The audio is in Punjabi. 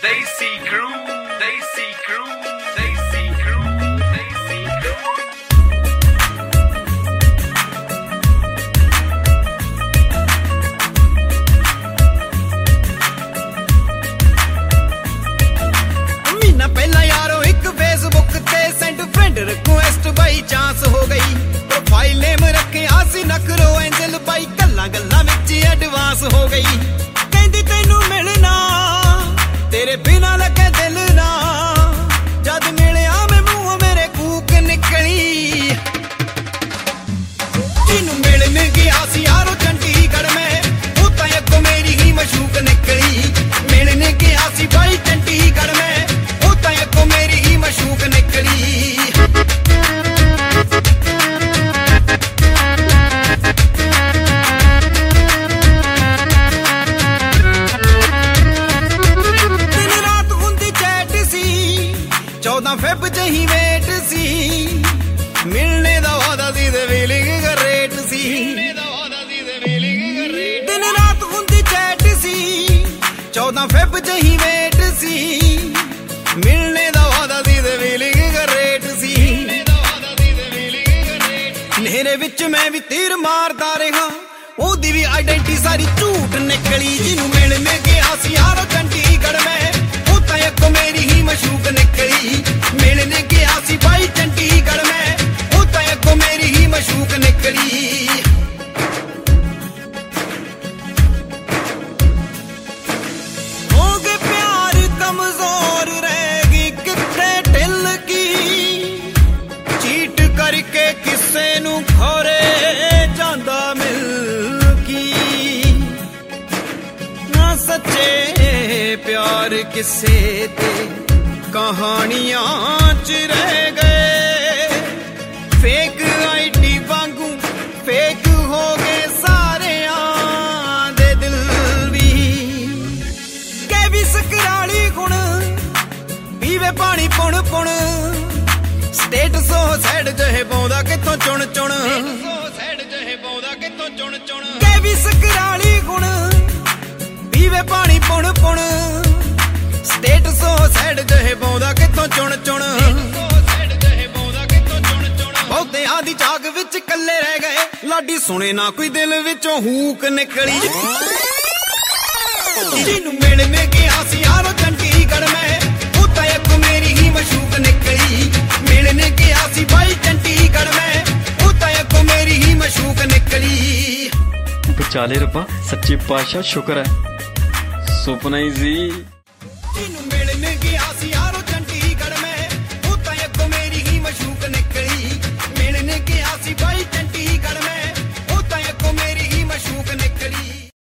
Desi Crew, Desi Crew, Desi Crew, Desi Crew. ਮਹੀਨਾ ਪਹਿਲਾਂ ਯਾਰੋ ਇੱਕ ਫੇਸਬੁੱਕ ਤੇ send friend request by chance ਹੋ ਗਈ। ਪ੍ਰੋਫਾਈਲ ਨੇਮ ਰੱਖਿਆ ਸੀ ਨਖਰੋ ਐਂਜਲ ਬਾਈ, ਗੱਲਾਂ ਗੱਲਾਂ ਵਿੱਚ ਐਡਵਾਂਸ ਹੋ ਗਈ। ਕਹਿੰਦੀ ਤੈਨੂੰ ਮਿਲਣਾ ਤੇਰੇ ਬਿਨਾਂ ਲੱਗੇ ਦਿਲ ਨਾ, ਜਦ ਮਿਲਿਆ ਮੈਂ ਮੂੰਹ ਮੇਰੇ ਕੂਕ ਨਿਕਲੀ। ਜਿਹਨੂੰ ਮਿਲਣ ਗਿਆ ਸੀ ਯਾਰੋ ਚੰਡੀਗੜ੍ਹ ਮੈਂ, ਉਹ ਤਾਂ ਅੱਗੋਂ ਮੇਰੀ ਹੀ ਮਸ਼ੂਕ ਨਿਕਲੀ। ਮਿਲਣ ਗਿਆ ਸੀ ਬਾਈ ਚੰਡੀਗੜ੍ਹ ਮੈਂ, ਉਹ ਤਾਂ ਅੱਗੋਂ ਮੇਰੀ ਹੀ ਮਸ਼ੂਕ ਨਿਕਲੀ। ਫੈਬ ਜਹੀ ਵੇਟ ਸੀ, ਮਿਲਣੇ ਦਾ ਵਾਦਾ ਸੀ ਤੇ ਫੀਲਿੰਗ ਗਰੇਟ ਸੀ। ਦਿਨ ਰਾਤ ਹੁੰਦੀ ਚੈਟ ਸੀ, 14 ਫੈਬ ਜਹੀ ਵੇਟ ਸੀ, ਮਿਲਣੇ ਦਾ ਵਾਦਾ ਸੀ ਤੇ ਫੀਲਿੰਗ ਗਰੇਟ ਸੀ। ਨੇਰੇ ਵਿੱਚ ਮੈਂ ਵੀ ਤੀਰ ਮਾਰਦਾ ਰਿਹਾ, ਉਹਦੀ ਵੀ ਆਈਡੈਂਟੀ ਸਾਰੀ ਝੂਠ ਨਿਕਲੀ। ਜਿਹਨੂੰ ਮਿਲਣ ਗਿਆ ਸੀ ਯਾਰੋ ਚੰਡੀਗੜ੍ਹ ਮੈਂ, ਉਹ ਤਾਂ ਅੱਗੋਂ ਮੇਰੀ ਹੀ ਮਸ਼ੂਕ ਨਿਕਲੀ। ਮਿਲਣ ਗਿਆ ਸੀ ਬਾਈ ਚੰਡੀਗੜ੍ਹ ਮੈਂ, ਉਹ ਤਾਂ ਅੱਗੋਂ ਮੇਰੀ ਹੀ ਮਸ਼ੂਕ ਨਿਕਲੀ। ਹੋ ਗਏ ਪਿਆਰ ਕਮਜ਼ੋਰ ਰਹਿ ਗਈ ਕਿੱਥੇ ਢਿੱਲ ਕੀ, ਚੀਟ ਕਰਕੇ ਕਿਸੇ ਨੂੰ ਖੋਰੇ ਜਾਂਦਾ ਮਿਲ ਕੀ। ਨਾ ਸੱਚੇ ਪਿਆਰ ਕਿਸੇ ਤੇ ਕਹਾਣੀਆਂ ਚ ਰਹਿ ਗਏ। ਫੇਕ ਆਈਡੀ ਵਾਂਗੂ ਫੇਕ ਹੋ ਗਏ ਸਾਰਿਆਂ ਦੇ ਦਿਲ ਵੀ। ਕਿ ਵੀ ਸਕਰਾਲੀ ਗੁਣ ਪੀਵੇ ਪਾਣੀ ਪੁਣ ਪੁਣ, ਸਟੇਟਸ ਉਹ ਸੈਡ ਜਿਹੇ ਪਾਉਂਦਾ ਕਿੱਥੋਂ ਚੁਣ ਚੁਣ। ਕਿ ਵੀ ਸਕਰਾਲੀ ਗੁਣ ਪੀਵੇ ਪਾਣੀ ਪੁਣ ਪੁਣ, ਸਟੇਟਸ ਉਹ ਸੈਡ ਜਿਹੇ ਪਾਉਂਦਾ ਕਿੱਥੋਂ ਚੁਣ ਚੁਣ। ਬਹੁਤਿਆਂ ਦੀ ਜਾਗ ਵਿੱਚ ਇਕੱਲੇ ਰਹਿ ਗਏ, ਲਾਡੀ ਸੁਣੇ ਨਾ ਕੋਈ ਦਿਲ ਵਿੱਚੋਂ ਹੂਕ ਨਿਕਲੀ। ਜਿਹਨੂੰ ਮਿਲਣ ਗਿਆ ਸੀ ਯਾਰੋ ਚੰਡੀਗੜ੍ਹ ਮੈਂ, ਉਹ ਤਾਂ ਅੱਗੋਂ ਮੇਰੀ ਹੀ ਮਸ਼ੂਕ ਨਿਕਲੀ। ਮਿਲਣ ਗਿਆ ਸੀ ਬਾਈ ਚੰਡੀਗੜ੍ਹ ਮੈਂ, ਉਹ ਤਾਂ ਅੱਗੋਂ ਮੇਰੀ ਹੀ ਮਸ਼ੂਕ ਨਿਕਲੀ। ਵਿਚਾਲੇ ਰੱਬਾ ਸੱਚੇ ਪਾਤਸ਼ਾਹ ਸ਼ੁਕਰ ਹੈ, ਸੁਪਨਾ ਹੀ ਸੀ। ਜਿਹਨੂੰ ਮਿਲਣ ਗਿਆ